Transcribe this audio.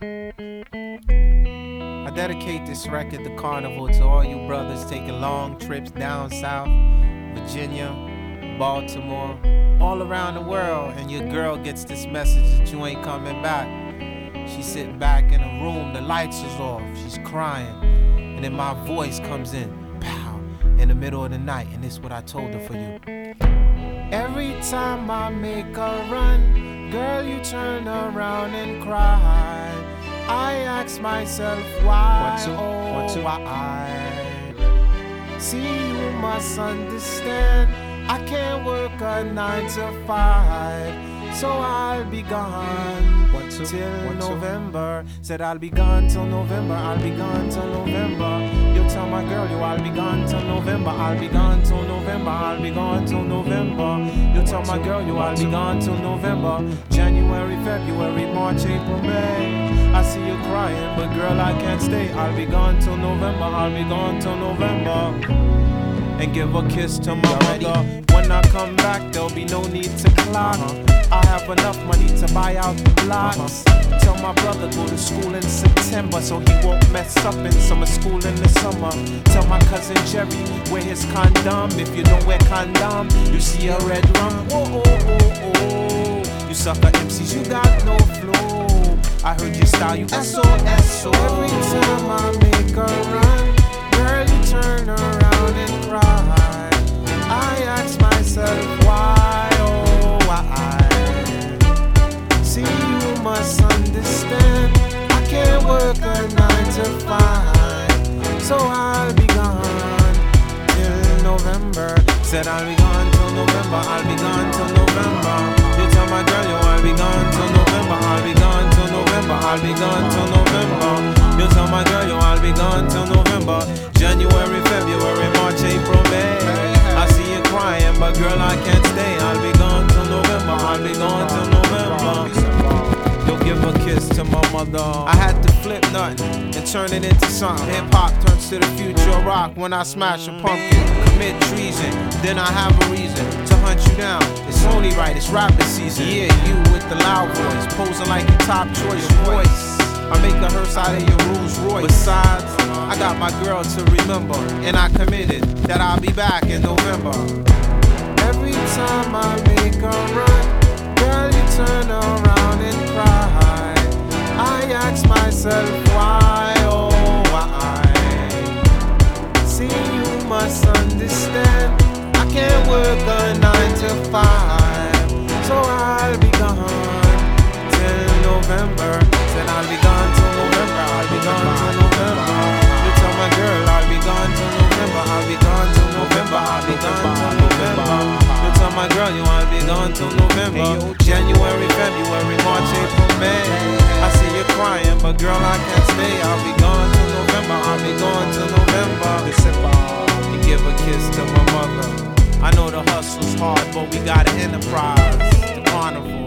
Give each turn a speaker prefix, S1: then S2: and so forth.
S1: I dedicate this record, The Carnival, to all you brothers taking long trips down south, Virginia, Baltimore, all around the world, and your girl gets this message that you ain't coming back. She's sitting back in a room, the lights is off, she's crying, and then my voice comes in, pow, in the middle of the night, and this is what I told her for you. Every time I make a run, girl, you turn around and cry. I ask myself why, why? See, you must understand, I can't work a 9 to 5, so I'll be gone till November. Said I'll be gone till November, I'll be gone till November. You tell my girl, I'll be gone till November, I'll be gone till November, I'll be gone till November. You tell my girl, I'll be gone till November. January, February, March, April, May. I see you crying, but girl, I can't stay. I'll be gone till November, I'll be gone till November. And give a kiss to my mother. When I come back, there'll be no need to clock. I have enough money to buy out the blocks. Tell my brother go to school in September, so he won't mess up in summer school in the summer. Tell my cousin Jerry wear his condom. If you don't wear condom, you see a red rum. Oh, oh, oh, oh. You sucker MCs, you got no flow. I heard your style, you SOS. Every time I make a run, girl, you turn around and cry. I ask myself why, oh why? See, you must understand, I can't work a 9 to 5, so I'll be gone till November. Said I'll be gone till November, I'll be gone till November. You tell my girl, I'll be gone till November, I'll be gone till November, I'll be gone till November. You tell my girl, I'll be gone till November. January, February, March, April, May. I see you crying, but girl, I can't stay. I'll be gone till November, I'll be gone till November. You'll give a kiss to my mother. I had to flip nothing and turn it into something. Hip-hop turns to the future of rock when I smash a pumpkin. Commit treason, then I have a reason to hunt you down. It's only right, it's rapping season. Yeah, you with the loud voice, posing like your top choice voice. I make a hearse out of your Rolls Royce. Besides, I got my girl to remember, and I committed that I'll be back in November. Every time I make a run, girl, you turn around and cry. I ask myself why, oh why? See, you must understand, I can't work a 9 to 5, so I'll be gone till November. Said I'll be gone till November, I'll be gone till November. You tell my girl I'll be gone till November, I'll be gone till November, I'll be gone till November. You tell my girl I'll be gone till November. January, February, March, April, May. I see you crying, but girl, I can't stay. I'll be gone till November, I'll be gone till November. And give a kiss to my mother. I know the hustle's hard, but we got an enterprise, the carnival.